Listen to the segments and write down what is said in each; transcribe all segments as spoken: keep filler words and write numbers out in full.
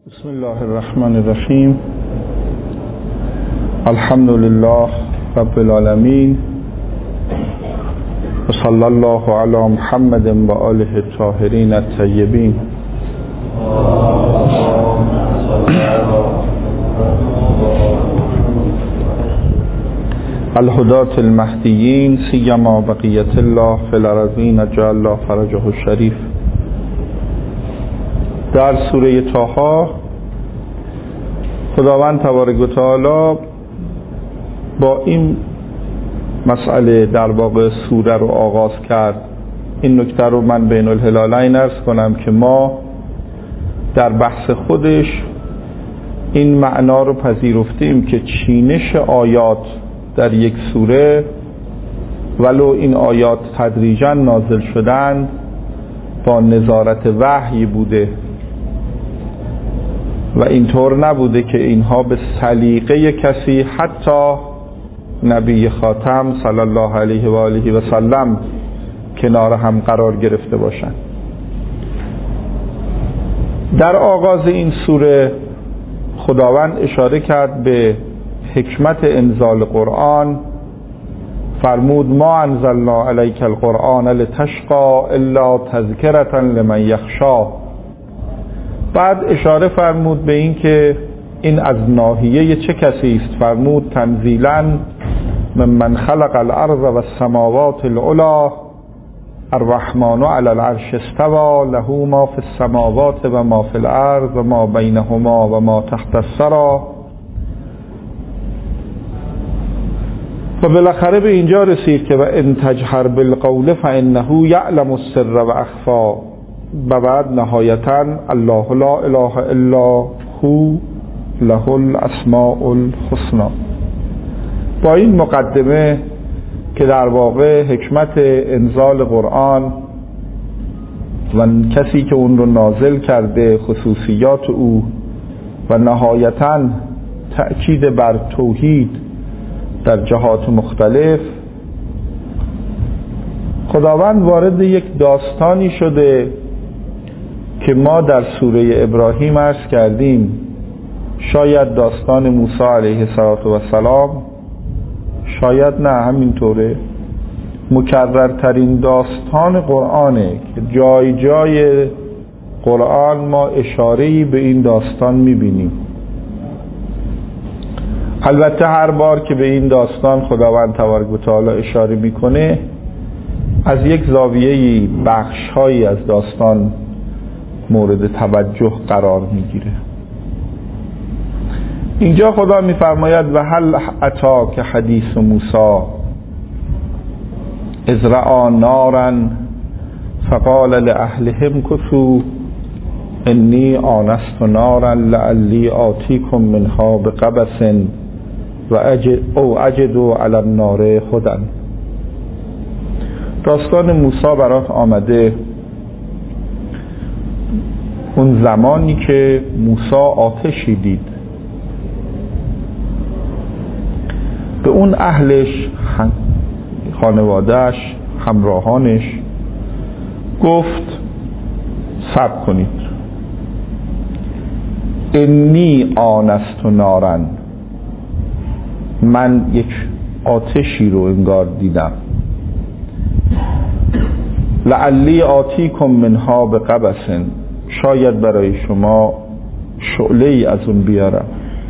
بسم الله الرحمن الرحیم. الحمد لله رب العالمین و صلی الله علی محمد و آله الطاهرین الطیبین. الهداة المهدیین سیما بقیت الله فی الارضین اجعل الله فرجه الشریف. در سوره طه خداوند تبارک و تعالی با این مسئله در واقع سوره رو آغاز کرد. این نکته رو من بین الهلالین عرض کنم که ما در بحث خودش این معنا رو پذیرفتیم که چینش آیات در یک سوره ولو این آیات تدریجا نازل شدند با نظارت وحی بوده و اینطور نبوده که اینها به سلیقه کسی حتی نبی خاتم صلی الله علیه و آله و سلم کنار هم قرار گرفته باشند. در آغاز این سوره خداوند اشاره کرد به حکمت انزال قرآن. فرمود ما انزلنا علیک القرآن لتشقى الا تذکرة لمن یخشی. بعد اشاره فرمود به این که این از ناحیه چه کسی است؟ فرمود تنزیلا ممن خلق الارض و السماوات العلی الرحمن علی العرش استوى له ما فی السماوات و ما فی الارض و ما بینهما و ما تحت الثری. و بالاخره به اینجا رسید که و ان تجهر بالقول فانه یعلم السر و اخفی. و بعد نهایتا الله لا اله الا هو له الاسماء الحسنی. با این مقدمه که در واقع حکمت انزال قرآن و کسی که اون رو نازل کرده، خصوصیات او و نهایتا تأکید بر توحید در جهات مختلف، خداوند وارد یک داستانی شده که ما در سوره ابراهیم عرض کردیم شاید داستان موسی علیه السلام، شاید نه همینطوره، مکررترین داستان قرآنه که جای جای قرآن ما اشاره‌ای به این داستان میبینیم. البته هر بار که به این داستان خداوند تبارک و تعالی اشاره میکنه از یک زاویه‌ای بخش‌هایی از داستان مورد توجه قرار میگیره. اینجا خدا میفرماید و هل اتاک حدیث موسی اذ رأى نارا فقال لأهلهم كثوا انی آنست نارا لعلی آتیکم منها بقبس و اجد او اجد علی النار هدی. داستان موسی برات آمده اون زمانی که موسی آتشی دید. به اون اهلش، خانوادهش، همراهانش گفت صبر کنید، انی آنست نارن، من یک آتشی رو انگار دیدم، لعلی آتیکم منها بقبس، شاید برای شما شعله ای از اون بیارم،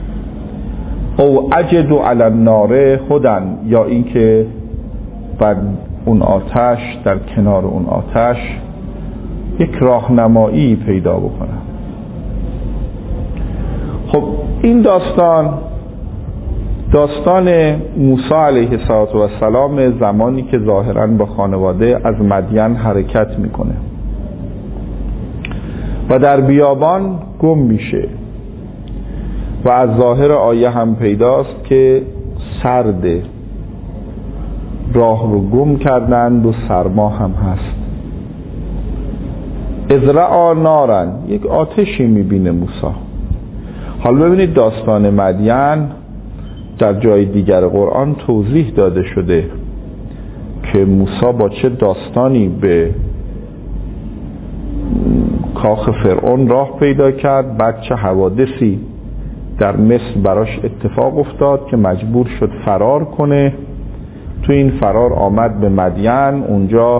او اجد علی النار هدی، یا اینکه بر اون آتش، در کنار اون آتش یک راهنمایی پیدا بکنم. خب این داستان داستان موسی علیه السلام زمانی که ظاهراً با خانواده از مدین حرکت میکنه و در بیابان گم میشه و از ظاهر آیه هم پیداست که سرده، راه رو گم کردند و سرما هم هست. اذ رأى نارا، یک آتشی میبینه موسی. حالا ببینید داستان مدین در جای دیگر قرآن توضیح داده شده که موسی با چه داستانی به کاخ فرعون راه پیدا کرد. بعد چه حوادثی در مصر براش اتفاق افتاد که مجبور شد فرار کنه. تو این فرار آمد به مدین، اونجا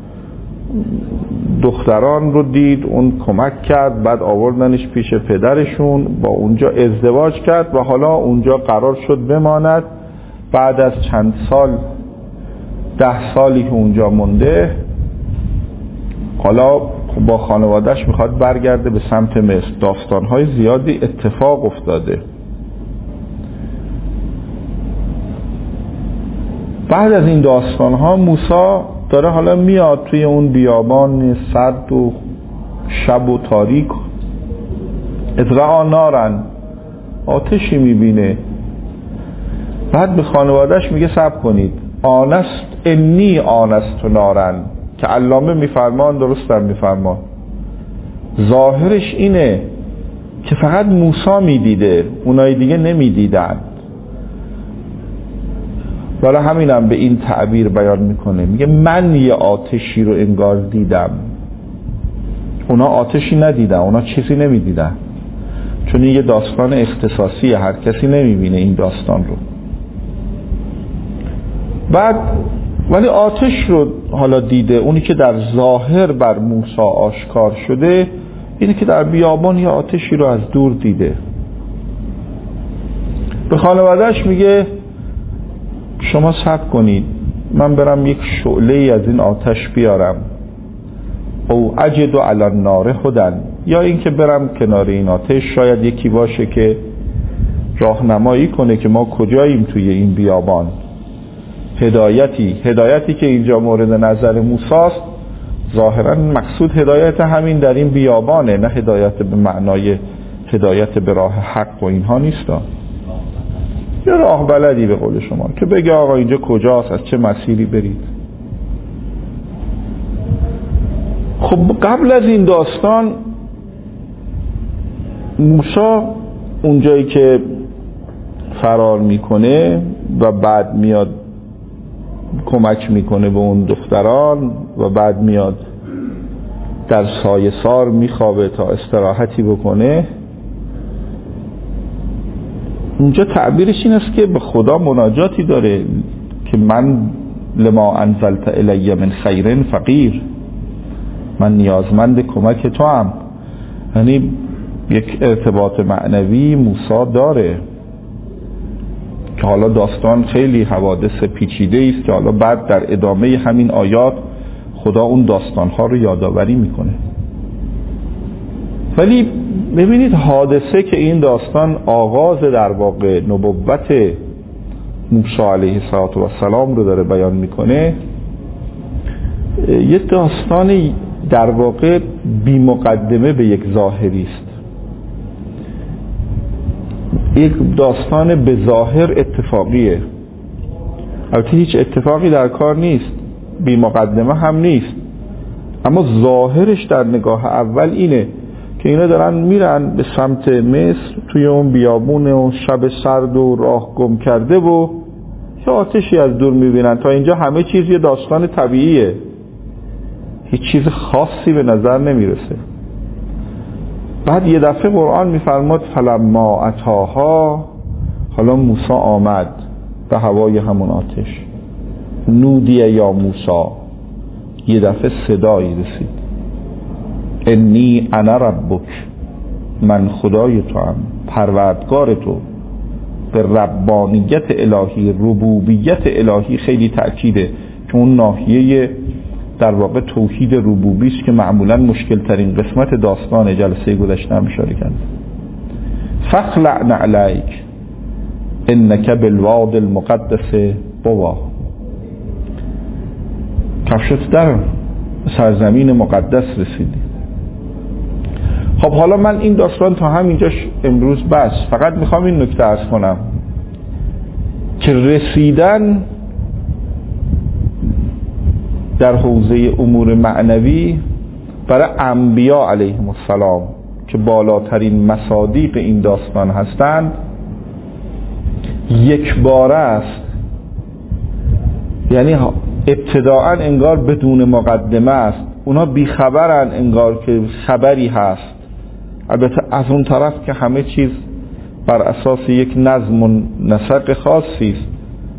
دختران رو دید، اون کمک کرد، بعد آوردنش پیش پدرشون، با اونجا ازدواج کرد و حالا اونجا قرار شد بماند. بعد از چند سال، ده سالی که اونجا مونده، حالا با خانوادهش میخواد برگرده به سمت مصر. داستانهای زیادی اتفاق افتاده. بعد از این داستانها موسی داره حالا میاد توی اون بیابان سرد و شب و تاریک، ازرعا نارن، آتشی میبینه. بعد به خانوادهش میگه صبر کنید، آنست انی آنست نارن، که علامه میفرمان، درست هم میفرمان، ظاهرش اینه که فقط موسی میدیده، اونای دیگه نمیدیدن. ولی همینم به این تعبیر بیان میکنه، میگه من یه آتشی رو انگار دیدم. اونا آتشی ندیدن، اونا چیزی نمیدیدن، چون این یه داستان اختصاصی، هر کسی نمیبینه این داستان رو. بعد ولی آتش رو حالا دیده. اونی که در ظاهر بر موسی آشکار شده اینه که در بیابان یه آتشی رو از دور دیده. به خانوادهش میگه شما صبر کنید، من برم یک شعله از این آتش بیارم، او اجد علی النار هدن، یا این که برم کنار این آتش، شاید یکی باشه که راهنمایی کنه که ما کجاییم توی این بیابان. هدایتی هدایتی که اینجا مورد نظر موسی است، ظاهرا مقصود هدایت همین در این بیابانه، نه هدایت به معنای هدایت به راه حق و اینها نیست. یه راه بلدی به قول شما که بگه آقا اینجا کجاست، از چه مسیری برید. خب قبل از این داستان موسی اونجایی که فرار میکنه و بعد میاد کمک میکنه به اون دختران و بعد میاد در سایه سار میخوابه تا استراحتی بکنه، اونجا تعبیرش این است که به خدا مناجاتی داره که من لما انزلت الی من خیر فقیر، من نیازمند کمک تو هم. یعنی یک ارتباط معنوی موسی داره که حالا داستان خیلی حوادث پیچیده است که حالا بعد در ادامه همین آیات خدا اون داستانها رو یادآوری میکنه. ولی ببینید حادثه که این داستان آغاز در واقع نبوت موسی علیه السلام رو داره بیان میکنه، یه داستان در واقع بی مقدمه به یک ظاهری است، یک داستان به ظاهر اتفاقیه. البته هیچ اتفاقی در کار نیست، بی مقدمه هم نیست، اما ظاهرش در نگاه اول اینه که اینا دارن میرن به سمت مصر، توی اون بیابون و شب سرد و راه گم کرده و یه آتشی از دور میبینن. تا اینجا همه چیز یه داستان طبیعیه، هیچ چیز خاصی به نظر نمیرسه. بعد یه دفعه قرآن میفرماد فلما اتاها، حالا موسی آمد به هوای همون آتش، نودیه یا موسی، یه دفعه صدایی رسید، انی انا ربک، من خدای تو هم، پروردگار تو. به ربانیت الهی، ربوبیت الهی خیلی تأکیده، چون اون ناحیه در واقع توحید ربوبی است که معمولا مشکل ترین قسمت داستان جلسه گذشته هم اشاره کرد. فخلع نعلیک انک بالواد المقدس طوا، کفشت در سرزمین مقدس رسیدی. خب حالا من این داستان تا همینجاش امروز بس، فقط میخوام این نکته عرض کنم که رسیدن در حوزه امور معنوی برای انبیا علیهم السلام که بالاترین مصادیق این داستان هستند یک باره است. یعنی ابتداعا انگار بدون مقدمه است، اونا بیخبرن انگار که خبری هست. البته از اون طرف که همه چیز بر اساس یک نظم و نسق خاصی است.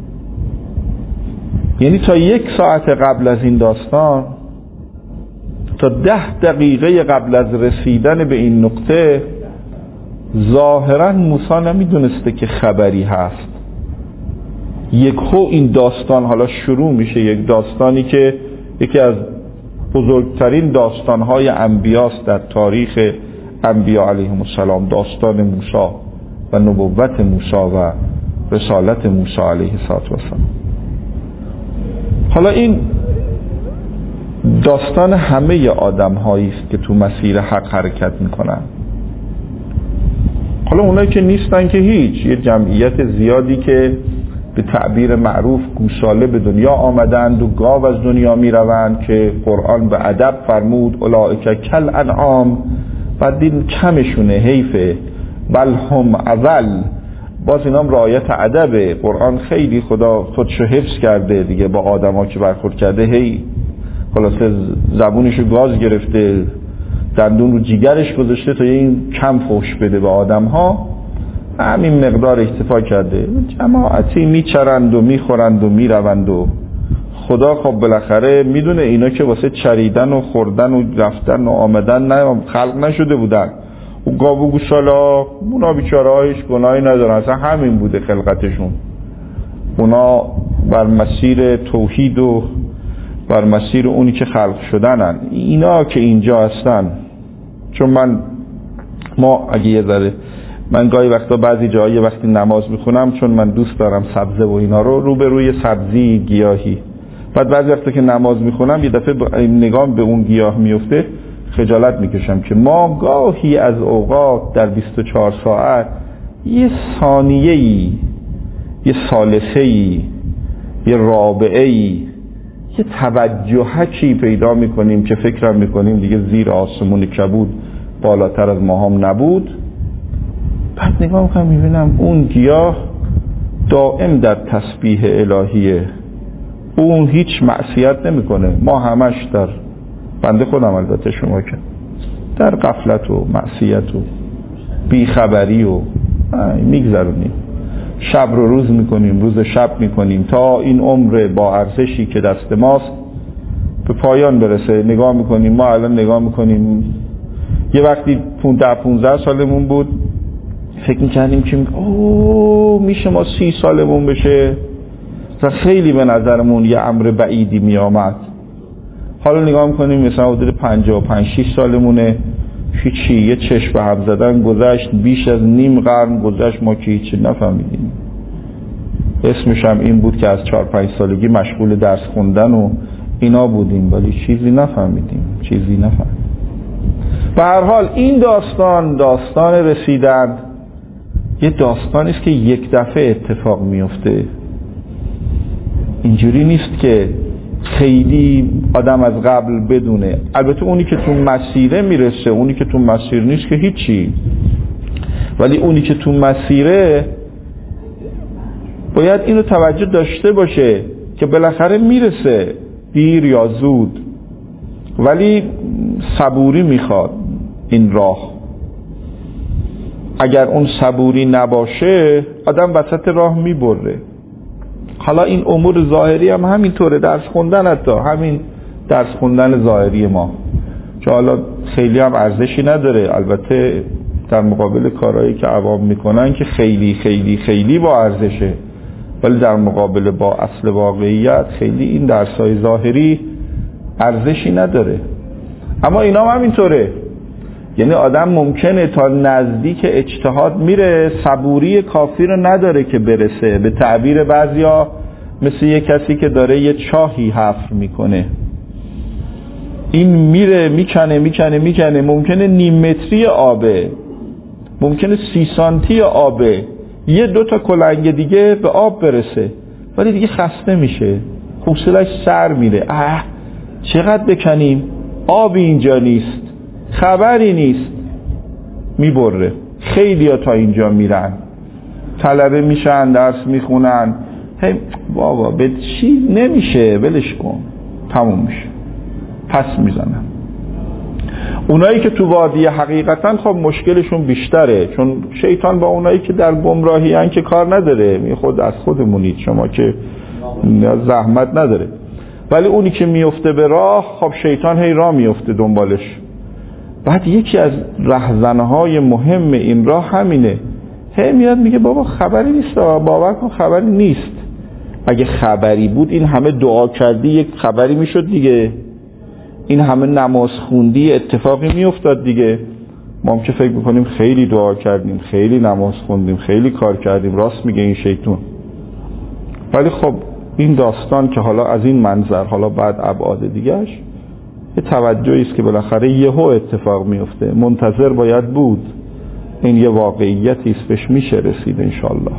یعنی تا یک ساعت قبل از این داستان، تا ده دقیقه قبل از رسیدن به این نقطه، ظاهرا موسی نمیدونسته که خبری هست. یکهو این داستان حالا شروع میشه، یک داستانی که یکی از بزرگترین داستانهای انبیاست در تاریخ انبیا علیهم السلام، داستان موسی و نبوت موسی و رسالت موسی علیه السلام. حالا این داستان همه آدم هایی است که تو مسیر حق حرکت میکنن. حالا اونایی که نیستن که هیچ، یه جمعیت زیادی که به تعبیر معروف گوساله به دنیا آمدند و گاو از دنیا میروند، که قرآن به ادب فرمود اولئک کل انعام، بعد دین کمشونه، حیفه، بل هم اضل. باز اینام رعایت ادبه. قرآن خیلی خدا خودشو حفظ کرده دیگه، با آدم ها که برخورد کرده هی خلاصه زبونشو گاز گرفته، دندون رو جیگرش گذاشته تا این کم فحش بده به آدم ها، همین مقدار اکتفا کرده. جماعتی میچرند و میخورند و میروند و خدا خب بالاخره میدونه اینا که واسه چریدن و خوردن و رفتن و آمدن نه خلق نشده بودن. و گاو و گوسالا اونا بیچاره‌هایش گناهی ندارن، اصلا همین بوده خلقتشون. اونا بر مسیر توحید و بر مسیر اونی که خلق شدنن. اینا که اینجا هستن، چون من ما اگه یه ذره من گاهی وقتا بعضی جایی وقتی نماز میخونم، چون من دوست دارم سبزه و اینا رو، رو به روی سبزی گیاهی، بعد بعضی وقتا که نماز میخونم یه دفعه نگام به اون گیاه میفته، خجالت میکشم که ما گاهی از اوقات در بیست و چهار ساعت یه ثانیه‌ای، یه ثالثه‌ای، یه رابعه‌ای، یه توجهی پیدا میکنیم که فکرم میکنیم دیگه زیر آسمون کبود بالاتر از ما هم نبود. بعد نگاه میکنم میبینم اون گیاه دائم در تسبیح الهیه، اون هیچ معصیت نمیکنه. ما همش در، بنده خودم البته، شما که در غفلت و معصیت و بیخبری و میگذرونیم، شب رو روز میکنیم، روز شب میکنیم تا این عمر با ارزشی که دست ماست به پایان برسه. نگاه میکنیم، ما الان نگاه میکنیم، یه وقتی ده پونزده سالمون بود فکر میکردیم که اوه میشه ما سی سالمون بشه، و خیلی به نظرمون یه امر بعیدی میامد. حالا نگاه میکنیم مثلا حدود پنجاه و پنج شش سالمونه، هیچی، یه چشم به هم زدن گذشت، بیش از نیم قرن گذشت، ما که هیچی نفهمیدیم. اسمش هم این بود که از چهار پنج سالگی مشغول درس خوندن و اینا بودیم، ولی چیزی نفهمیدیم، چیزی نفهمیدیم. به هر حال این داستان، داستان رسیدن، یه داستانی است که یک دفعه اتفاق میفته. اینجوری نیست که خیلی آدم از قبل بدونه. البته اونی که تو مسیره میرسه، اونی که تو مسیر نیست که هیچی، ولی اونی که تو مسیره باید اینو توجه داشته باشه که بالاخره میرسه، دیر یا زود، ولی صبوری میخواد این راه. اگر اون صبوری نباشه آدم وسط راه میبره. حالا این امور ظاهری هم همینطوره، درس خوندن، حتی همین درس خوندن ظاهری ما که حالا خیلی هم ارزشی نداره، البته در مقابل کارهایی که عوام میکنن که خیلی خیلی خیلی با ارزشه، ولی در مقابل با اصل واقعیت خیلی این درسای ظاهری ارزشی نداره. اما اینا هم همینطوره، یعنی آدم ممکنه تا نزدیک اجتهاد میره، صبوری کافی رو نداره که برسه. به تعبیر بعضیا مثل یه کسی که داره یه چاهی حفر میکنه، این میره میکنه میکنه میکنه، ممکنه نیم متری آبه، ممکنه سی سانتی آبه، یه دو تا کلنگ دیگه به آب برسه، ولی دیگه خسته میشه، حوصله‌اش سر میره. اه چقدر بکنیم، آبی اینجا نیست، خبری نیست، میبره. خیلی ها تا اینجا میرن، طلبه میشن، درس میخونن، هی بابا به چیز نمیشه، ولش کن، تموم میشه. پس میزنن. اونایی که تو وادی حقیقتاً خب مشکلشون بیشتره، چون شیطان با اونایی که در گمراهی ان که کار نداره، می خود از خودمونید شما که زحمت نداره. ولی اونی که میفته به راه، خب شیطان هی راه میفته دنبالش. بعد یکی از رهزنهای مهم این راه همینه، هی میاد میگه بابا خبری نیست، باور کن خبری نیست. اگه خبری بود این همه دعا کردی یک خبری میشد دیگه، این همه نماز خوندی اتفاقی میافتاد دیگه. ما هم که فکر میکنیم خیلی دعا کردیم، خیلی نماز خوندیم، خیلی کار کردیم، راست میگه این شیطان. ولی خب این داستان که حالا از این منظر، حالا بعد ابعاد دیگهش، یه توجهی است که بالاخره یهو اتفاق میفته، منتظر باید بود. این یه واقعیتی است، بهش میشه رسید انشالله.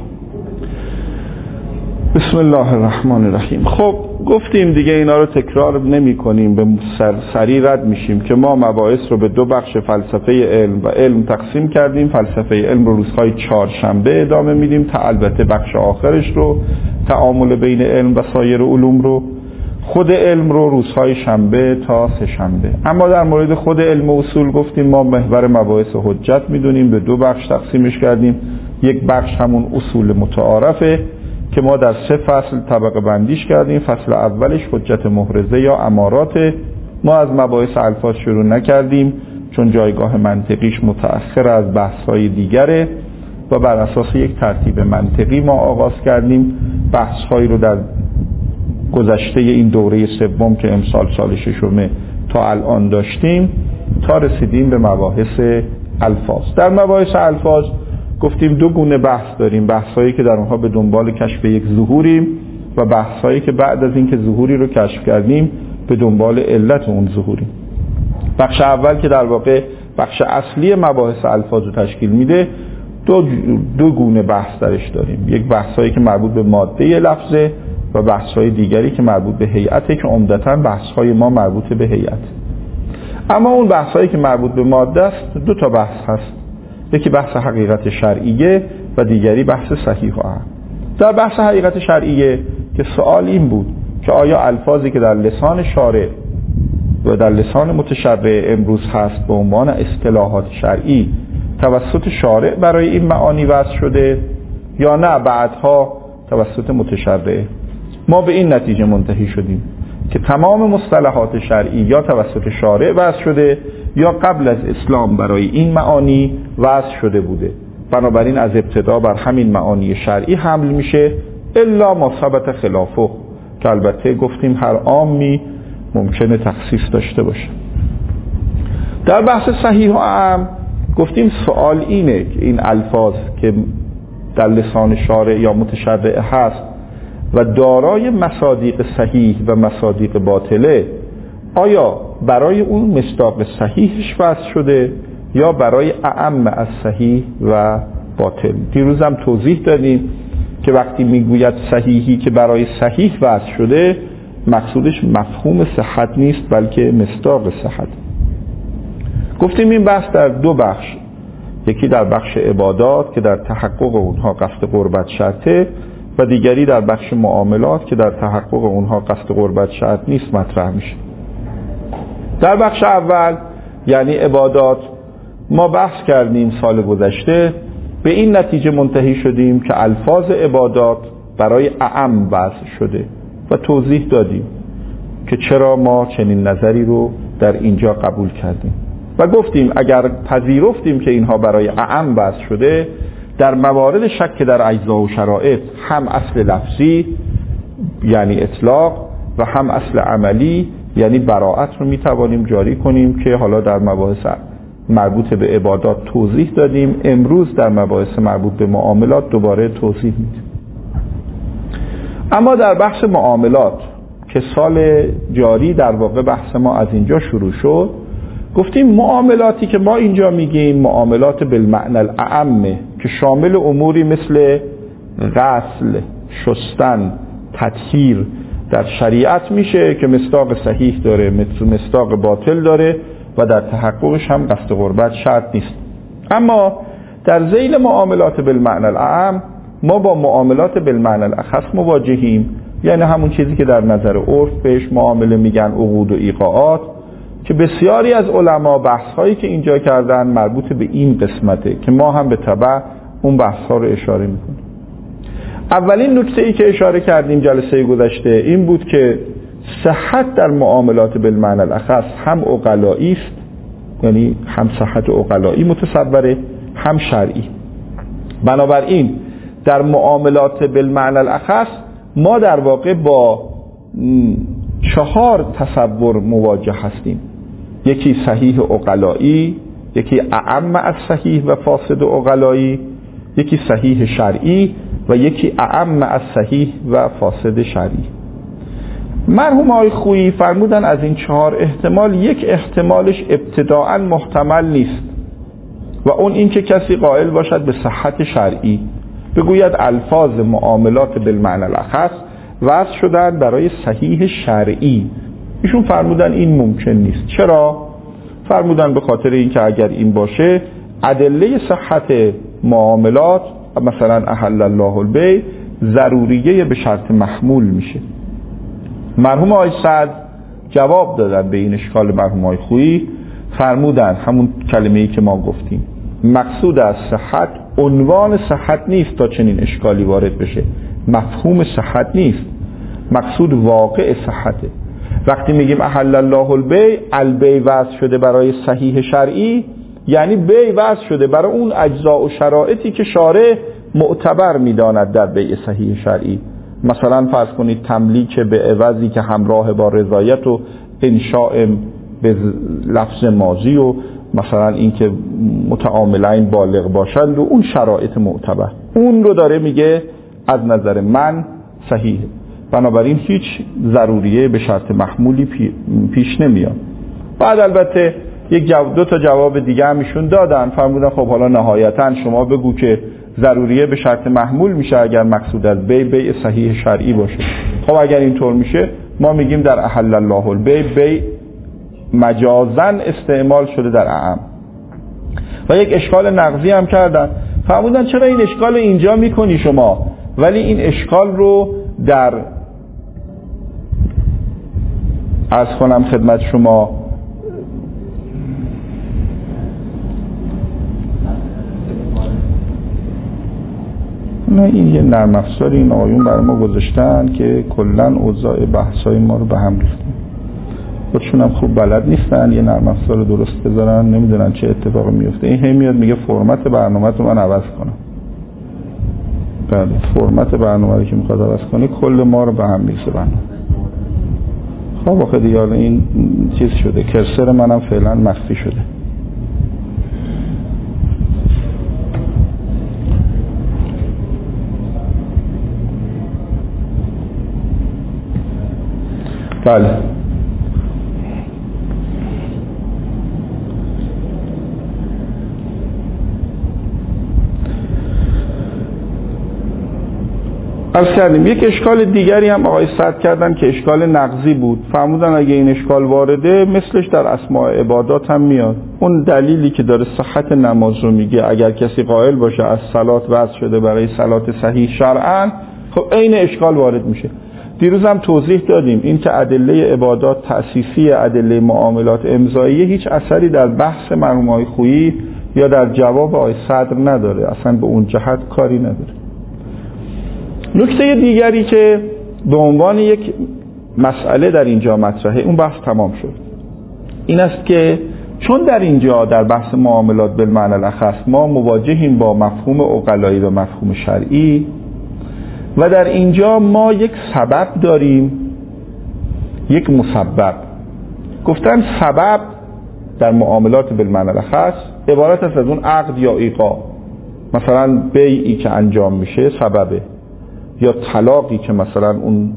بسم الله الرحمن الرحیم. خب گفتیم دیگه اینا رو تکرار نمی کنیم، به سر سری رد میشیم که ما مباحث رو به دو بخش فلسفه علم و علم تقسیم کردیم. فلسفه علم رو روزهای چهارشنبه ادامه میدیم، تا البته بخش آخرش رو، تعامل بین علم و سایر علوم رو، خود علم رو روزهای شنبه تا سه شنبه. اما در مورد خود علم و اصول گفتیم ما محور مباحث حجت میدونیم، به دو بخش تقسیمش کردیم. یک بخش همون اصول متعارفه که ما در سه فصل طبقه بندیش کردیم. فصل اولش حجت محرزه یا امارات. ما از مباحث الفاظ شروع نکردیم چون جایگاه منطقیش متأخر از بحث‌های دیگره و بر اساس یک ترتیب منطقی ما آغاز کردیم بحث‌هایی رو در گذشته این دوره سوم که امسال سال ششمه تا الان داشتیم تا رسیدیم به مباحث الفاظ. در مباحث الفاظ گفتیم دو گونه بحث داریم، بحثایی که در اونها به دنبال کشف یک ظهوریم و بحثایی که بعد از اینکه ظهوری رو کشف کردیم به دنبال علت اون ظهوریم. بخش اول که در واقع بخش اصلی مباحث الفاظ رو تشکیل میده، دو دو گونه بحث درش داریم. یک بحثایی که مربوط به ماده لفظه و بحث‌های دیگری که مربوط به هیئته که عمدتاً بحث‌های ما مربوط به هیئت. اما اون بحث‌هایی که مربوط به ماده است دو تا بحث هست، یکی بحث حقیقت شرعیه و دیگری بحث صحیح و اعم. در بحث حقیقت شرعیه که سوال این بود که آیا الفاظی که در لسان شارع و در لسان متشرع امروز هست به عنوان اصطلاحات شرعی توسط شارع برای این معانی وضع شده یا نه بعدها توسط متشرع. ما به این نتیجه منتهی شدیم که تمام مصطلحات شرعی یا توسط شارع وضع شده یا قبل از اسلام برای این معانی وضع شده بوده. بنابراین از ابتدا بر همین معانی شرعی حمل میشه الا ما ثبت خلافه، که البته گفتیم هر عامی ممکنه تخصیص داشته باشه. در بحث صحیح و اعم گفتیم سوال اینه که این الفاظ که در لسان شارع یا متشرع هست و دارای مصادیق صحیح و مصادیق باطله، آیا برای اون مصداق صحیحش وضع شده یا برای اعم از صحیح و باطل؟ دیروز هم توضیح دادیم که وقتی میگوید صحیحی که برای صحیح وضع شده مقصودش مفهوم صحت نیست بلکه مصداق صحت. گفتیم این بحث در دو بخش، یکی در بخش عبادات که در تحقق اونها قصد قربت شرطه و دیگری در بخش معاملات که در تحقق اونها قصد قربت شرط نیست مطرح میشه. در بخش اول یعنی عبادات ما بحث کردیم سال گذشته، به این نتیجه منتهی شدیم که الفاظ عبادات برای اعم وضع شده و توضیح دادیم که چرا ما چنین نظری رو در اینجا قبول کردیم و گفتیم اگر پذیرفتیم که اینها برای اعم وضع شده، در موارد شک در اجزا و شرایط هم اصل لفظی یعنی اطلاق و هم اصل عملی یعنی براءت رو میتوانیم جاری کنیم که حالا در مباحث مربوط به عبادات توضیح دادیم. امروز در مباحث مربوط به معاملات دوباره توضیح میدیم. اما در بحث معاملات که سال جاری در واقع بحث ما از اینجا شروع شد، گفتیم معاملاتی که ما اینجا میگیم معاملات بالمعنی الاعمه که شامل اموری مثل غسل، شستن، تطهیر در شریعت میشه که مصداق صحیح داره، مصداق باطل داره و در تحققش هم قصد قربت شرط نیست. اما در ذیل معاملات بالمعنی الاعم ما با معاملات بالمعنی الاخص مواجهیم، یعنی همون چیزی که در نظر عرف بهش معامله میگن عقود و ایقاعات که بسیاری از علما بحث هایی که اینجا کردن مربوط به این قسمته که ما هم به تبع اون بحث ها رو اشاره میکنیم. اولین نکته ای که اشاره کردیم جلسه گذشته این بود که صحت در معاملات بالمعنی الاخص هم عقلایی است، یعنی هم صحت عقلایی متصوره هم شرعی. بنابراین در معاملات بالمعنی الاخص ما در واقع با چهار تصور مواجه هستیم. یکی صحیح عقلایی، یکی اعم از صحیح و فاسد عقلایی، یکی صحیح شرعی و یکی اعم از صحیح و فاسد شرعی. مرحوم آقای خویی فرمودن از این چهار احتمال یک احتمالش ابتداعا محتمل نیست و اون این که کسی قائل باشد به صحت شرعی، بگوید الفاظ معاملات بالمعنی الاخص وضع شدن برای صحیح شرعی. ایشون فرمودن این ممکن نیست. چرا؟ فرمودن به خاطر این که اگر این باشه ادله صحت معاملات مثلا احل الله البیع ضروریه به شرط محمول میشه. مرحوم آقای سعد جواب دادن به این اشکال مرحوم آقای خویی، فرمودن همون کلمه‌ای که ما گفتیم مقصود از صحت عنوان صحت نیست تا چنین اشکالی وارد بشه، مفهوم صحت نیست، مقصود واقع صحته. وقتی میگیم احل الله البیع، البیع وضع شده برای صحیح شرعی، یعنی بیع وضع شده برای اون اجزا و شرایطی که شارع معتبر میداند در بیع صحیح شرعی. مثلا فرض کنید تملیک به عوضی که همراه با رضایت و انشاء به لفظ ماضی و مثلا اینکه متعاملین بالغ باشند و اون شرایط معتبر، اون رو داره میگه از نظر من صحیحه. بنابراین هیچ ضروریه به شرط محمولی پی پیش نمیاد. بعد البته یک جواب دو تا جواب دیگه هم ایشون دادن، فرمودن خب حالا نهایتا شما بگو که ضروریه به شرط محمول میشه اگر مقصود از بیع بیع صحیح شرعی باشه. خب اگر اینطور میشه ما میگیم در احل الله البیع بیع مجازاً استعمال شده در اعم. و یک اشکال نقضی هم کردن، فرمودن چرا این اشکال اینجا میکنی شما ولی این اشکال رو در عرض کنم خدمت شما نه این یه نرم افزاری این آقایون برای ما گذاشتن که کلن اوضاع بحثای ما رو به هم ریختن. خودشون هم خوب بلد نیستن یه نرم افزار رو درست بذارن، نمیدونن چه اتفاقی میفته. این هم میاد میگه فرمت برنامه رو من عوض کنم. بله فرمت برنامه رو که میخواد عوض کنه کل ما رو به هم میریزه برنامه. خب آخه دیگه این چیز شده، کرسر منم فعلا مخفی شده. بله عرض کردیم یک اشکال دیگری هم آقای سعد کردن که اشکال نقضی بود. فرمودن اگه این اشکال وارده مثلش در اسماء عبادات هم میاد. اون دلیلی که داره صحت نماز رو میگه اگر کسی قائل باشه از صلات وضع شده برای صلات صحیح شرعاً، خب عین اشکال وارد میشه. دیروز هم توضیح دادیم این که ادله عبادات تأسیسی ادله معاملات امضایی هیچ اثری در بحث مرحوم آقای خویی یا در جواب آقای صدر نداره، اصلا به اون جهت کاری نداره. نکته دیگری که به عنوان یک مسئله در اینجا مطرحه، اون بحث تمام شد، این است که چون در اینجا در بحث معاملات بالمعنی الاخص ما مواجهیم با مفهوم عقلایی و مفهوم شرعی و در اینجا ما یک سبب داریم یک مسبب. گفتن سبب در معاملات بالمعنی الاخص عبارت است از اون عقد یا ایقاع. مثلا بیعی که انجام میشه سببه، یا طلاقی که مثلا اون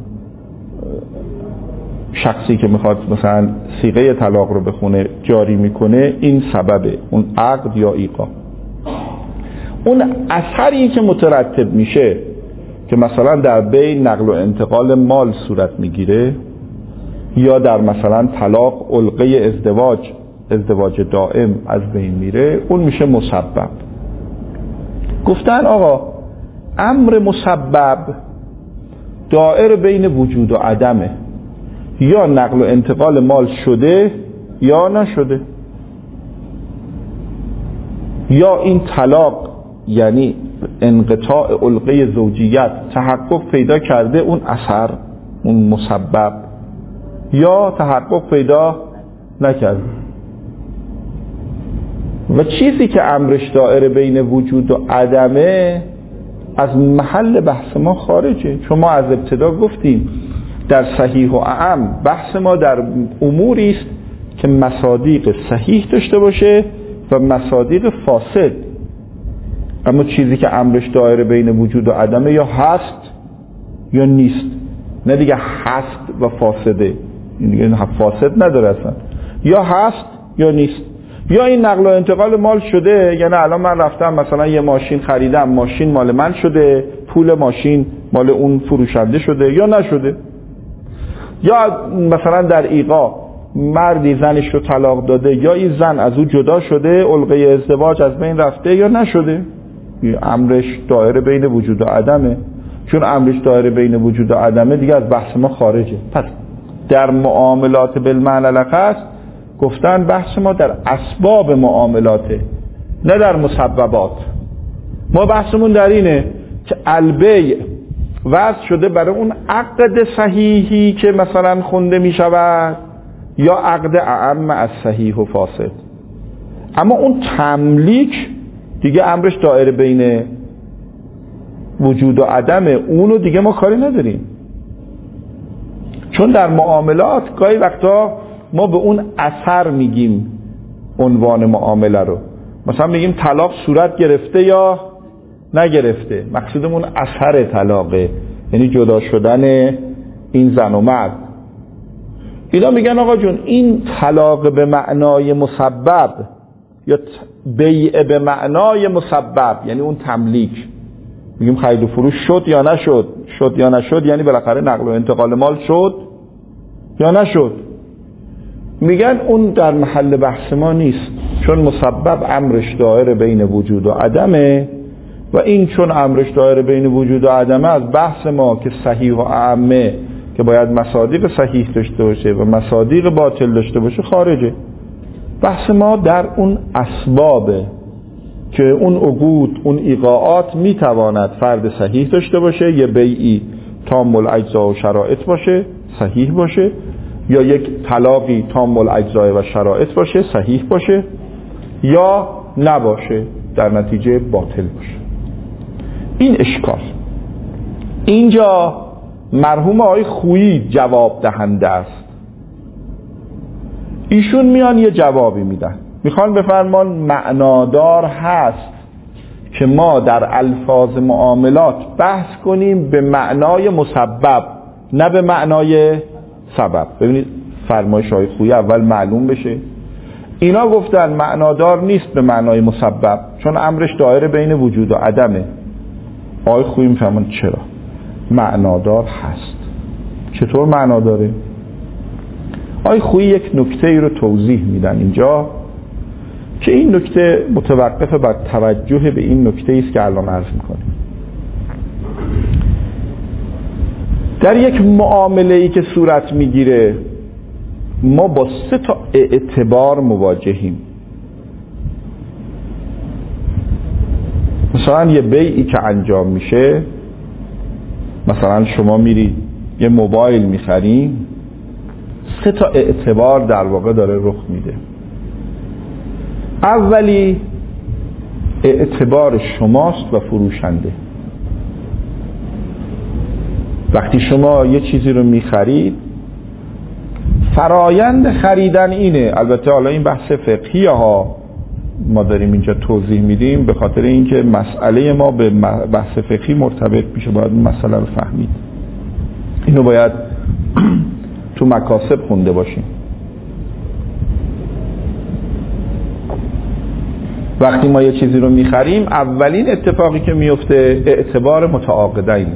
شخصی که میخواد مثلا صیغه طلاق رو بخونه جاری میکنه، این سببه، اون عقد یا ایقاع. اون اثری که مترتب میشه که مثلا در بیع نقل و انتقال مال صورت میگیره یا در مثلا طلاق علقه ازدواج ازدواج دائم از بین میره، اون میشه مسبب. گفتن آقا امر مسبب دائر بین وجود و عدمه، یا نقل و انتقال مال شده یا نشده. یا این طلاق یعنی انقطاع علقه زوجیت تحقق پیدا کرده، اون اثر، اون مسبب، یا تحقق پیدا نکرده. و چیزی که امرش دائره بین وجود و عدمه از محل بحث ما خارجه. چون ما از ابتدا گفتیم در صحیح و اعم بحث ما در اموری است که مصادیق صحیح داشته باشه و مصادیق فاسد. اما چیزی که امرش دائره بین وجود و عدمه یا هست یا نیست، نه دیگه هست و فاسده، این دیگه فاسد نداره اصلا، یا هست یا نیست. یا این نقل و انتقال مال شده، یعنی الان من رفتم مثلا یه ماشین خریدم، ماشین مال من شده، پول ماشین مال اون فروشنده شده یا نشده. یا مثلا در ایقا مردی زنش رو طلاق داده، یا این زن از او جدا شده، علقه ازدواج از بین رفته یا نشده. امرش دائره بین وجود و عدمه. چون امرش دائره بین وجود و عدمه دیگه از بحث ما خارجه. پس در معاملات بالمعنی الاخص گفتن بحث ما در اسباب معاملاته، نه در مسببات. ما بحثمون در اینه که البیع وضع شده برای اون عقد صحیحی که مثلا خونده می شود، یا عقد اعم از صحیح و فاسد. اما اون تملیک دیگه امرش دائره بین وجود و عدمه، اونو دیگه ما کاری نداریم. چون در معاملات گاهی وقتا ما به اون اثر میگیم عنوان معامله رو. مثلا میگیم طلاق صورت گرفته یا نگرفته، مقصودمون اثر طلاقه، یعنی جدا شدن این زن و مرد. اینا میگن آقا جون این طلاق به معنای مسبب یا بیع به معنای مسبب، یعنی اون تملیک، میگیم خرید و فروش شد یا نشد، شد یا نشد، یعنی بالاخره نقل و انتقال مال شد یا نشد. میگن اون در محل بحث ما نیست، چون مسبب امرش دائره بین وجود و عدمه، و این چون امرش دائره بین وجود و عدمه از بحث ما که صحیح و اعمه که باید مصادیق صحیح داشته باشه و مصادیق باطل داشته باشه خارجه. بحث ما در اون اسبابه که اون عقود، اون ایقاعات میتواند فرد صحیح داشته باشه، یه بیعی تام الاجزا و شرایط باشه، صحیح باشه، یا یک طلاقی تام الاجزا و شرایط باشه، صحیح باشه، یا نباشه، در نتیجه باطل باشه. این اشکال. اینجا مرحوم آقای خویی جواب دهنده است. ایشون میان یه جوابی میدن، میخوان بفرمان معنادار هست که ما در الفاظ معاملات بحث کنیم به معنای مسبب، نه به معنای سبب. ببینید فرمایش آقای خویی اول معلوم بشه. اینا گفتن معنادار نیست به معنای مسبب، چون امرش دائره بین وجود و عدمه. آقای خویی میفهمن چرا معنادار هست. چطور معناداره؟ آقای خویی یک نکته ای رو توضیح میدن اینجا که این نکته متوقف بر توجه به این نکته است که الان عرض میکنیم. در یک معامله ای که صورت میگیره ما با سه تا اعتبار مواجهیم. مثلا یه بیعی که انجام میشه، مثلا شما میرید یه موبایل میخریم، سه تا اعتبار در واقع داره رخ میده. اولی اعتبار شماست و فروشنده. وقتی شما یه چیزی رو میخرید، فرایند خریدن اینه. البته حالا این بحث فقهی ها ما داریم اینجا توضیح میدیم، به خاطر اینکه مسئله ما به بحث فقهی مرتبط میشه، باید این مسئله رو فهمید. اینو باید تو مکاسب خونده باشیم. وقتی ما یه چیزی رو میخریم، اولین اتفاقی که میفته اعتبار متعاقدینه.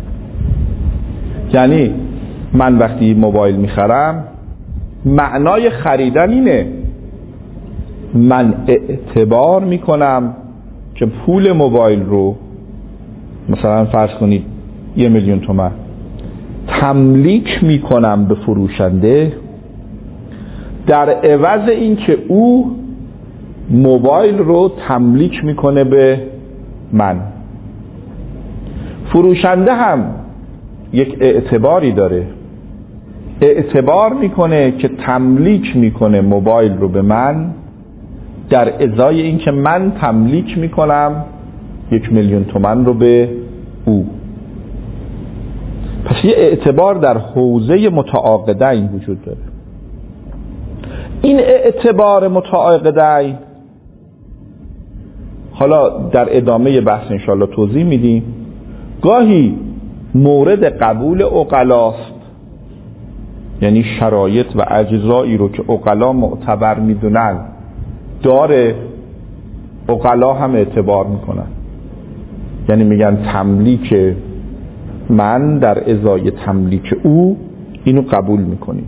یعنی من وقتی موبایل میخرم، معنای خریدن اینه، من اعتبار میکنم که پول موبایل رو مثلا فرض کنید یه میلیون تومان تملیک میکنم به فروشنده، در عوض این که او موبایل رو تملیک میکنه به من. فروشنده هم یک اعتباری داره، اعتبار میکنه که تملیک میکنه موبایل رو به من در ازای این که من تملیک میکنم یک میلیون تومان رو به او. پس یه اعتبار در حوزه متعاقدین وجود داره. این اعتبار متعاقدین حالا در ادامه بحث انشاءالله توضیح میدیم، گاهی مورد قبول عقلاست، یعنی شرایط و اجزایی رو که عقلا معتبر میدونن داره، عقلا هم اعتبار میکنن، یعنی میگن تملیک من در ازای تملیک او اینو قبول میکنیم.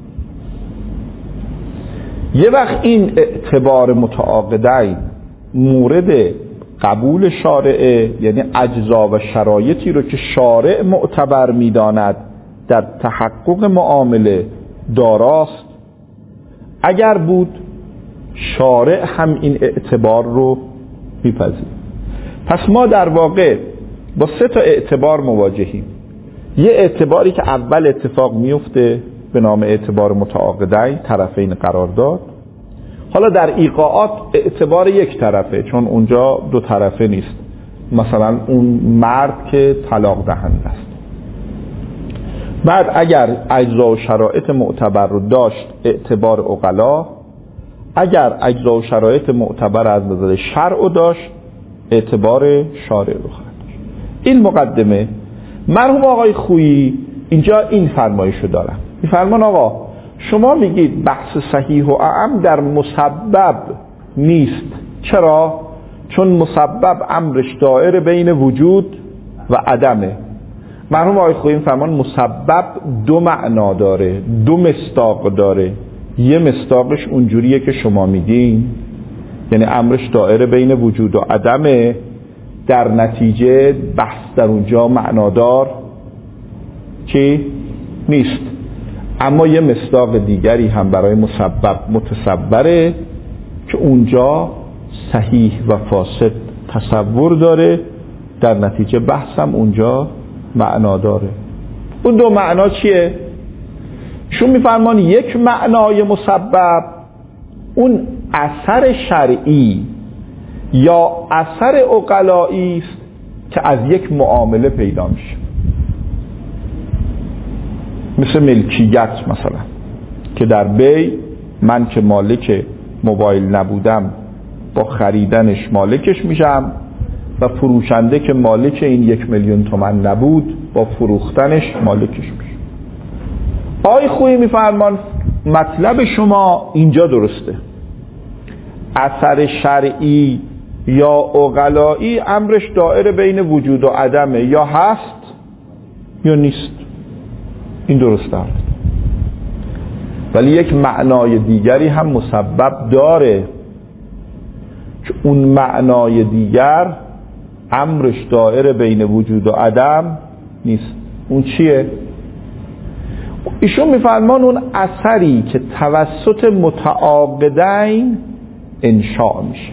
یه وقت این اعتبار متعاقدین مورد قبول شارعه، یعنی اجزا و شرایطی رو که شارع معتبر میداند در تحقق معامله داراست، اگر بود شارع هم این اعتبار رو میپذیره. پس ما در واقع با سه تا اعتبار مواجهیم. یه اعتباری که اول اتفاق میفته به نام اعتبار متعاقدین، طرفین قرار داد. حالا در ایقاعات اعتبار یک طرفه، چون اونجا دو طرفه نیست، مثلا اون مرد که طلاق دهنده است. بعد اگر اجزا و شرایط معتبر رو داشت اعتبار عقلا، اگر اجزا و شرایط معتبر از نظر شرع داشت اعتبار شارع رو خواهد داشت. این مقدمه. مرحوم آقای خویی اینجا این فرمایشو دارن، میفرمان آقا شما میگید بحث صحیح و اعم در مسبب نیست. چرا؟ چون مسبب امرش دائر بین وجود و عدمه. مرحوم آقای خویی فرمان مسبب دو معنا داره، دو مصداق داره. یه مصداقش اونجوریه که شما میگین، یعنی امرش دائر بین وجود و عدمه، در نتیجه بحث در اونجا معنادار چی؟ نیست. اما یه مصداق دیگری هم برای مسبب متصوره که اونجا صحیح و فاسد تصور داره، در نتیجه بحث هم اونجا معنا داره. اون دو معنا چیه؟ شون میفرمان یک معنای مسبب اون اثر شرعی یا اثر عقلایی است که از یک معامله پیدا میشه، مثل ملکیت مثلا که در بی من که مالک موبایل نبودم با خریدنش مالکش میشم و فروشنده که مالک این یک میلیون تومان نبود با فروختنش مالکش میشه. آقای خویی میفرمان مطلب شما اینجا درسته، اثر شرعی یا عقلایی امرش دائر بین وجود و عدمه، یا هست یا نیست. این درسته، ولی یک معنای دیگری هم مسبب داره که اون معنای دیگر امرش دائر بین وجود و عدم نیست. اون چیه؟ ایشون میفرمان اون اثری که توسط متعاقدین انشاء میشه.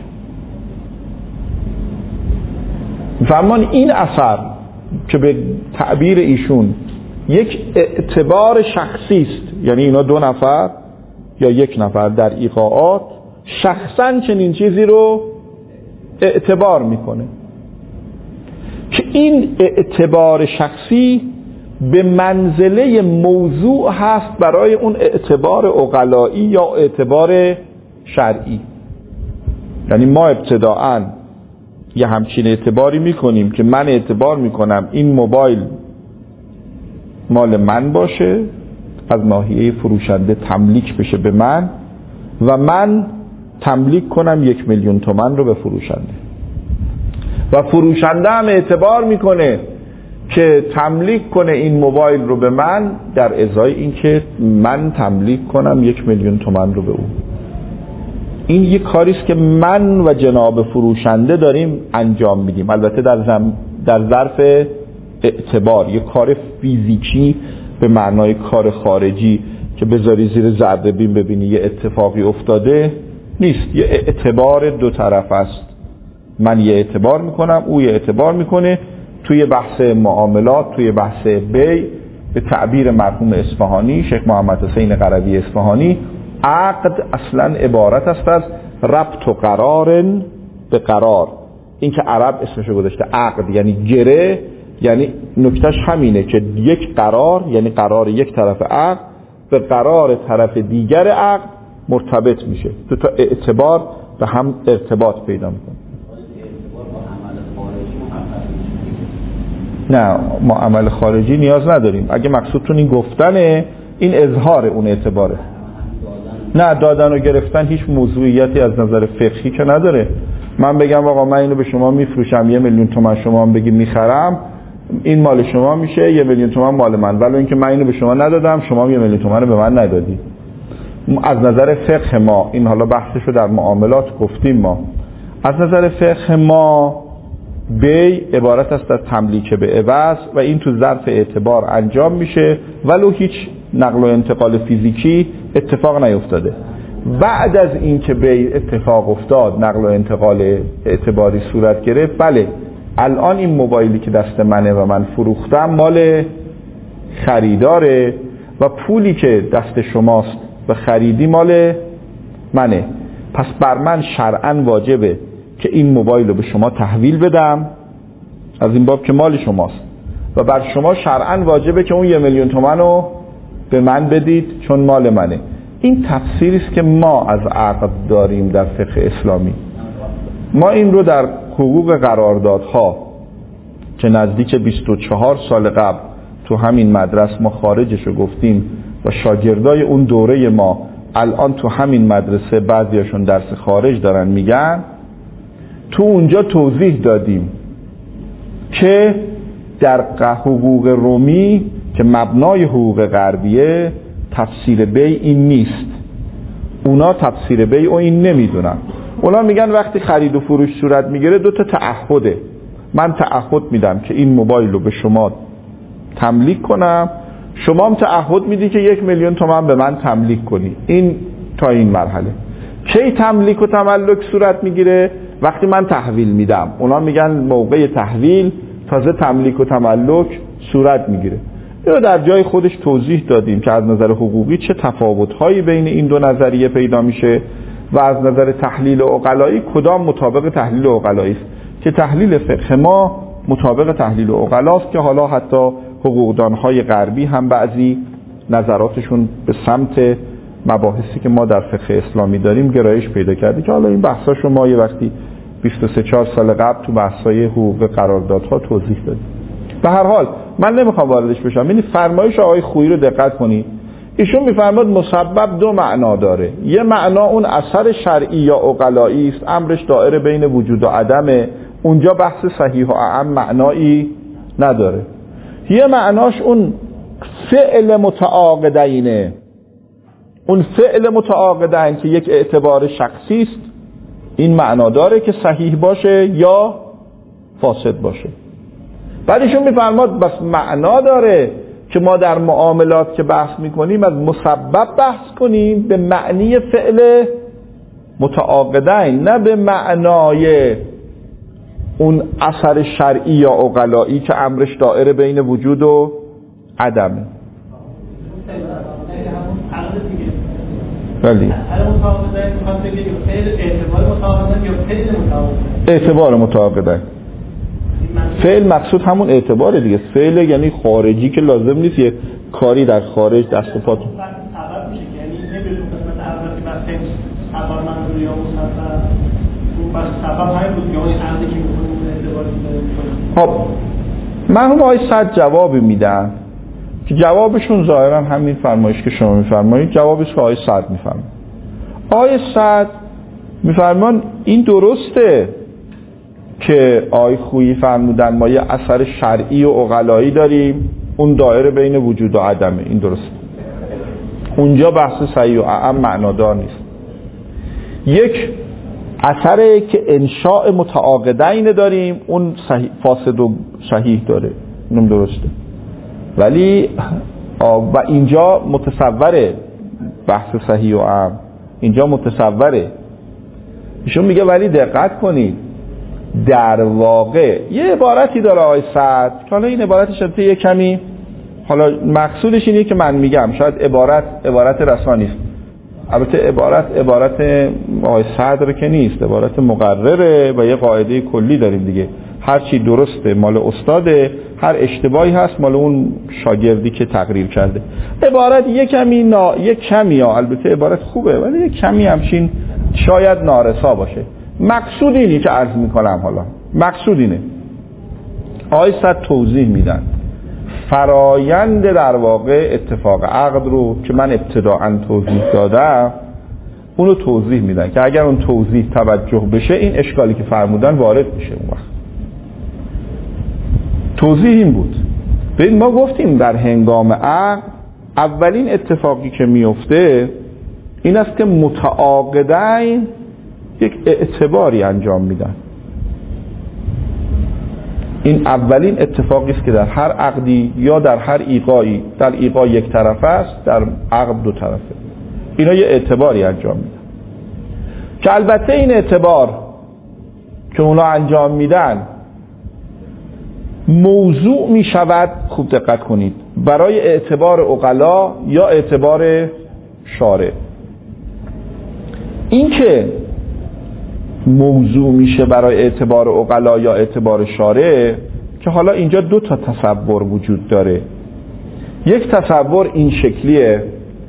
میفرمان این اثر که به تعبیر ایشون یک اعتبار شخصی است، یعنی اینا دو نفر یا یک نفر در ایقاعات شخصا چنین چیزی رو اعتبار میکنه، که این اعتبار شخصی به منزله موضوع هست برای اون اعتبار عقلایی یا اعتبار شرعی. یعنی ما ابتداءً یه همچین اعتباری میکنیم که من اعتبار میکنم این موبایل مال من باشه، از ناحیه فروشنده تملیک بشه به من و من تملیک کنم یک میلیون تومان رو به فروشنده، و فروشنده هم اعتبار میکنه که تملیک کنه این موبایل رو به من در ازای این که من تملیک کنم یک میلیون تومان رو به او. این یک کاریست که من و جناب فروشنده داریم انجام میدیم، البته در زم... در ظرف اعتبار، یک کار فیزیکی به معنای کار خارجی که بذاری زیر ذره بین ببینی یه اتفاقی افتاده نیست. یه اعتبار دو طرف است. من یه اعتبار میکنم، او یه اعتبار میکنه. توی بحث معاملات، توی بحث بی، به تعبیر مرحوم اصفهانی، شیخ محمد حسین قروی اصفهانی، عقد اصلا عبارت است از ربط و قرار به قرار. این که عرب اسمشو گذاشته عقد یعنی گره، یعنی نکتهش همینه که یک قرار یعنی قرار یک طرف عقد به قرار طرف دیگر عقد مرتبط میشه. دو تا اعتبار به هم ارتباط پیدا میکنه. نه، ما عمل خارجی نیاز نداریم. اگه مقصودتون این گفتنه، این اظهار اون اعتباره. نه، دادن و گرفتن هیچ موضوعیتی از نظر فقهی که نداره. من بگم آقا من اینو به شما میفروشم یه میلیون تومان، شما هم بگی میخرم، این مال شما میشه، یه میلیون تومان مال من. ولی اینکه من اینو به شما ندادم، شما هم یه میلیون تومان رو به من ندادی. از نظر فقه ما، این حالا بحثشو در معاملات گفتیم، ما از نظر فقه ما بی عبارت است از تملیک به عوض و این تو ظرف اعتبار انجام میشه ولو هیچ نقل و انتقال فیزیکی اتفاق نیفتاده. بعد از این که بی اتفاق افتاد، نقل و انتقال اعتباری صورت گرفت، بله الان این موبایلی که دست منه و من فروختم مال خریداره و پولی که دست شماست و خریدی مال منه. پس بر من شرعاً واجبه که این موبایل رو به شما تحویل بدم از این باب که مال شماست و بر شما شرعاً واجبه که اون یه میلیون تومان رو به من بدید چون مال منه. این تفسیری است که ما از عقد داریم در فقه اسلامی. ما این رو در حقوق قراردادها که نزدیک بیست و چهار سال قبل تو همین مدرسه ما خارجش رو گفتیم و شاگردای اون دوره ما الان تو همین مدرسه بعضیاشون درس خارج دارن میگن، تو اونجا توضیح دادیم که در حقوق رومی که مبنای حقوق غربیه تفسیر بی این نیست. اونا تفسیر بی و این نمیدونن. اونا میگن وقتی خرید و فروش صورت میگیره دو تا تعهده. من تعهد میدم که این موبایل رو به شما تملیک کنم، شما هم تعهد میدی که یک میلیون تومان به من تملیک کنی. این تا این مرحله. کی تملیک و تملک صورت میگیره؟ وقتی من تحویل میدم. اونا میگن موقع تحویل تازه تملیک و تملک صورت میگیره. اینو در جای خودش توضیح دادیم که از نظر حقوقی چه تفاوت‌هایی بین این دو نظریه پیدا میشه و از نظر تحلیل عقلایی کدام مطابق تحلیل عقلایی است، که تحلیل فقه ما مطابق تحلیل عقلاست که حالا حتی حقوقدان‌های غربی هم بعضی نظراتشون به سمت مباحثی که ما در فقه اسلامی داریم گرایش پیدا کرده که حالا این بحثاشو ما یه وقتی بیست و سه چهار سال قبل تو بحث‌های حقوق قراردادها توضیح دادیم. به هر حال من نمیخوام واردش بشم. یعنی فرمایش آقای خویی رو دقت کنید. ایشون میفرماد مسبب دو معنا داره. یه معنا اون اثر شرعی یا عقلایی است، امرش دائره بین وجود و عدمه، اونجا بحث صحیح و اعم معنایی نداره. یه معناش اون فعل متعاقدینه، اون فعل متعاقدین که یک اعتبار شخصی است، این معنا داره که صحیح باشه یا فاسد باشه. بعدشون میفرماد بس معنا داره که ما در معاملات که بحث میکنیم از مسبب بحث کنیم به معنی فعل متعاقدین، نه به معنای اون اثر شرعی یا عقلایی که امرش دائره بین وجود و عدمه. ولی اعتبار متعاقدین، فعل مقصود همون اعتباره دیگه. فعل یعنی خارجی که لازم نیست یه کاری در خارج دست و پا تو خب مرحوم آقای سعد جوابی میدن که جوابشون ظاهرا همین فرمایش که شما میفرمایید، جوابش که آقای سعد میفرمایید. آقای سعد میفرمان این درسته که آقای خویی فرمودن ما یه اثر شرعی و عقلایی داریم، اون دایره بین وجود و عدمه، این درسته. اونجا بحث صحیح و اعم معنادار نیست. یک اثری که انشاء متعاقدین داریم، اون صحیح فاسد و صحیح داره، اونم درسته. ولی و اینجا متصوره بحث صحیح و عام اینجا متصوره. ایشون میگه ولی دقت کنید در واقع یه عبارتی داره آقای سعد که حالا این عبارتش البته یه کمی حالا مقصودش اینه که من میگم شاید عبارت عبارت رسانی است، البته عبارت عبارت آقای سعد رو که نیست، عبارت مقرره و یه قاعده کلی داریم دیگه، هر چی درسته مال استاده، هر اشتباهی هست مال اون شاگردی که تقریر کرده. عبارت یه کمی نا... یه کمی ها البته عبارت خوبه ولی یه کمی همچین شاید نارسا باشه. مقصود اینی که عرض میکنم، حالا مقصود اینه آقای سعد توضیح میدن فرایند در واقع اتفاق عقد رو که من ابتداعا توضیح دادم اونو توضیح میدن که اگر اون توضیح توجه بشه این اشکالی که فرمودن وارد میشه. اون وقت توضیح این بود، ببین ما گفتیم در هنگام عقد اولین اتفاقی که میفته این است که متعاقدین یک اعتباری انجام میدن. این اولین اتفاقی است که در هر عقدی یا در هر ایقایی، در ایقا یک طرفه است، در عقد دو طرفه، اینا یه اعتباری انجام میدن که البته این اعتبار که اونا انجام میدن موضوع میشود، خوب دقت کنید، برای اعتبار عقلا یا اعتبار شارع. این که موضوع میشه برای اعتبار عقلا یا اعتبار شارع که حالا اینجا دو تا تصور وجود داره. یک تصور این شکلیه،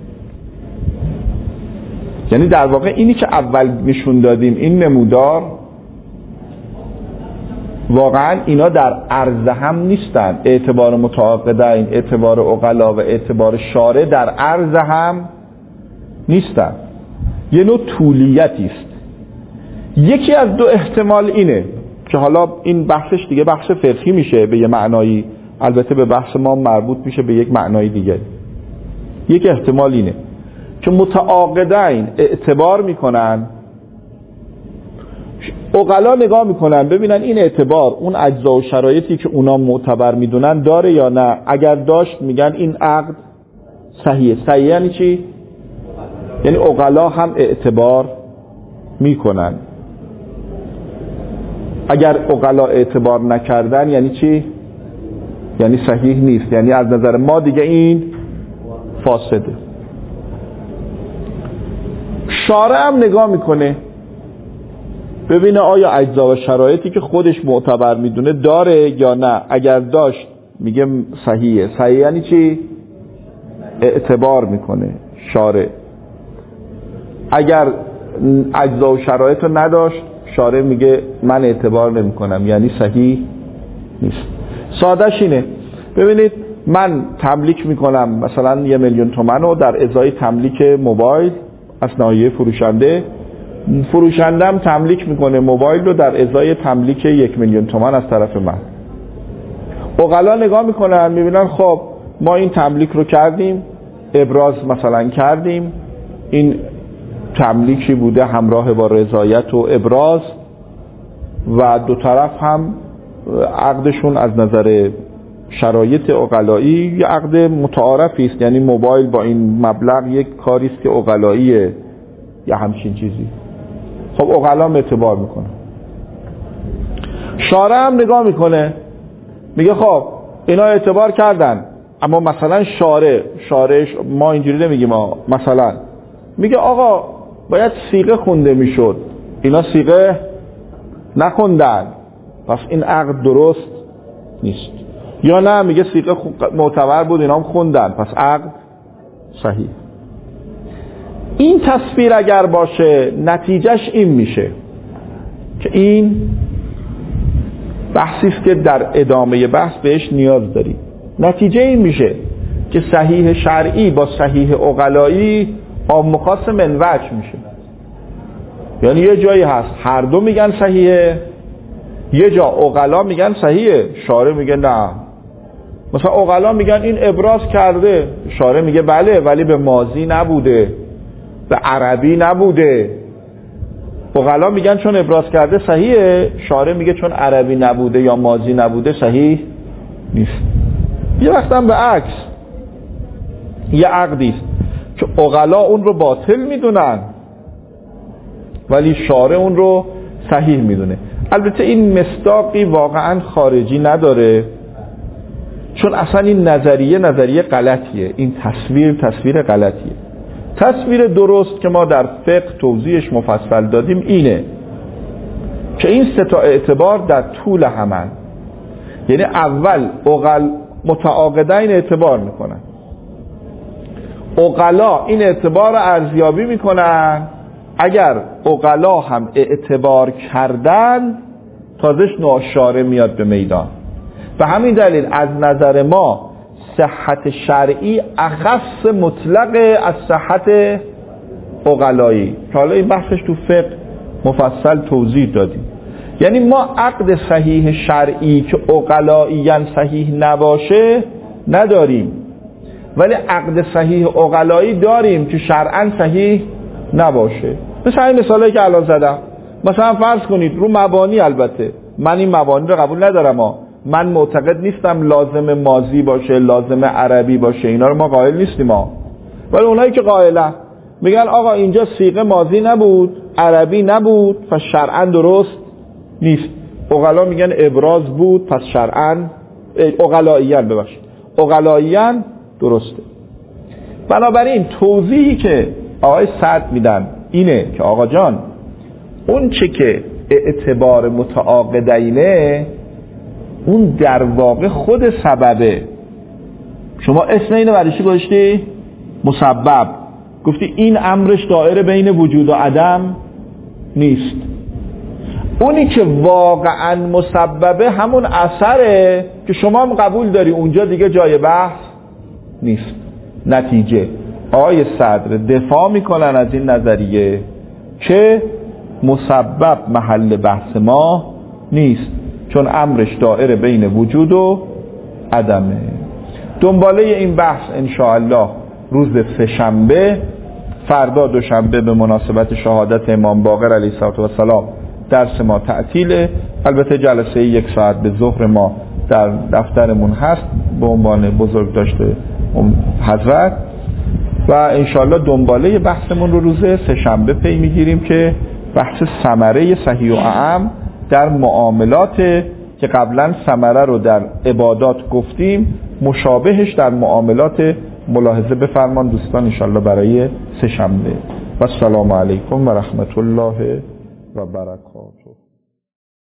یعنی در واقع اینی که اول نشون دادیم این نمودار واقعا اینا در عرض هم نیستن، اعتبار متعاقدین، اعتبار عقلا و اعتبار شارع در عرض هم نیستن، یه نوع طولیتی است. یکی از دو احتمال اینه که حالا این بحثش دیگه بحث فقهی میشه به یه معنایی، البته به بحث ما مربوط میشه به یک معنای دیگه. یک احتمال اینه که متعاقدین اعتبار میکنن، عقلا نگاه میکنن ببینن این اعتبار اون اجزا و شرایطی که اونا معتبر میدونن داره یا نه، اگر داشت میگن این عقد صحیحه. صحیحه یعنی چی؟ یعنی عقلا هم اعتبار میکنن. اگر عقلا اعتبار نکردن یعنی چی؟ یعنی صحیح نیست، یعنی از نظر ما دیگه این فاسده. شارع هم نگاه میکنه ببینه آیا اجزا و شرایطی که خودش معتبر میدونه داره یا نه، اگر داشت میگه صحیحه. صحیح یعنی چی؟ اعتبار میکنه شارع. اگر اجزا و شرایط رو نداشت شارع میگه من اعتبار نمی کنم، یعنی صحیح نیست. سادهش اینه، ببینید من تملیک میکنم مثلا یه میلیون تومن رو در ازای تملیک موبایل از ناحیه فروشنده، فروشندم تملیک میکنه موبایل رو در ازای تملیک یک میلیون تومن از طرف من. عقلا نگاه میکنن میبینن خب ما این تملیک رو کردیم، ابراز مثلا کردیم، این تملیکی بوده همراه با رضایت و ابراز و دو طرف هم عقدشون از نظر شرایط عقلایی یه عقد متعارفی است، یعنی موبایل با این مبلغ یک کاری است که عقلاییه یا همچین چیزی. خب عقلا اعتبار میکنه. شارع هم نگاه میکنه میگه خب اینا اعتبار کردن، اما مثلا شارع شارعش ما اینجوری نمیگیم، ما مثلا میگه آقا باید صیغه خونده میشد، اینا صیغه نخوندن پس این عقد درست نیست. یا نه میگه صیغه معتبر بود اینا هم خوندن پس عقد صحیح. این تصویر اگر باشه نتیجهش این میشه که این بحثی است که در ادامه بحث بهش نیاز داریم. نتیجه این میشه که صحیح شرعی با صحیح عقلایی آب مخاص من وجه میشه، یعنی یه جایی هست هر دو میگن صحیحه، یه جا عقلا میگن صحیحه شارع میگه نه. مثلا عقلا میگن این ابراز کرده، شارع میگه بله ولی به ماضی نبوده، به عربی نبوده. عقلا میگن چون ابراز کرده صحیحه، شارع میگه چون عربی نبوده یا ماضی نبوده صحیح نیست. یه وقت هم به عکس، یه عقدی است که عقلا اون رو باطل میدونن ولی شارع اون رو صحیح میدونه. البته این مصداقی واقعا خارجی نداره، چون اصلا این نظریه نظریه غلطیه، این تصویر تصویر غلطیه. تصویر درست که ما در فقه توضیحش مفصل دادیم اینه که این سه تا اعتبار در طول همن، یعنی اول عقل متعاقدین اعتبار میکنن، عقلا این اعتبار رو ارزیابی میکنن، اگر عقلا هم اعتبار کردن تازش ناشاره میاد به میدان. به همین دلیل از نظر ما صحت شرعی اخص مطلق از صحت عقلایی، که حالا این بحثش تو فقه مفصل توضیح دادیم. یعنی ما عقد صحیح شرعی که عقلاییاً صحیح نباشه نداریم، ولی عقد صحیح عقلایی داریم که شرعاً صحیح نباشه. مثل این مثالایی که الان زدم، مثلا فرض کنید رو مبانی، البته من این مبانی رو قبول ندارم ها. من معتقد نیستم لازم ماضی باشه، لازم عربی باشه، اینا رو ما قائل نیستیم ها. ولی اونایی که قائلن میگن آقا اینجا صیغه ماضی نبود، عربی نبود، پس شرعاً درست نیست. عقلا میگن ابراز بود، پس شرعاً عقلاییان ببخشید عقلاییان درسته. بنابراین توضیحی که آقای سعد میدن اینه که آقا جان اون چه که اعتبار متعاقدینه اون در واقع خود سببه. شما اسم اینو برای چی گذاشتی؟ مسبب. گفتی این امرش دائره بین وجود و عدم نیست. اونی که واقعا مسببه همون اثره که شما هم قبول داری، اونجا دیگه جای بحث نیست. نتیجه آقای صدر دفاع میکنن از این نظریه که مسبب محل بحث ما نیست، چون امرش دائره بین وجود و عدمه. دنباله این بحث انشاءالله روز سه‌شنبه، فردا دوشنبه به مناسبت شهادت امام باقر علیه السلام درس ما تعطیله. البته جلسه یک ساعت به ظهر ما در دفترمون هست به عنوان بزرگ داشته حضرت، و انشاءالله دنباله بحثمون رو روز سه‌شنبه پی میگیریم که بحث ثمره صحیح و اعم در معاملات که قبلا ثمره رو در عبادات گفتیم، مشابهش در معاملات ملاحظه بفرمان دوستان انشاءالله برای سه‌شنبه. و السلام علیکم و رحمت الله و برکاته.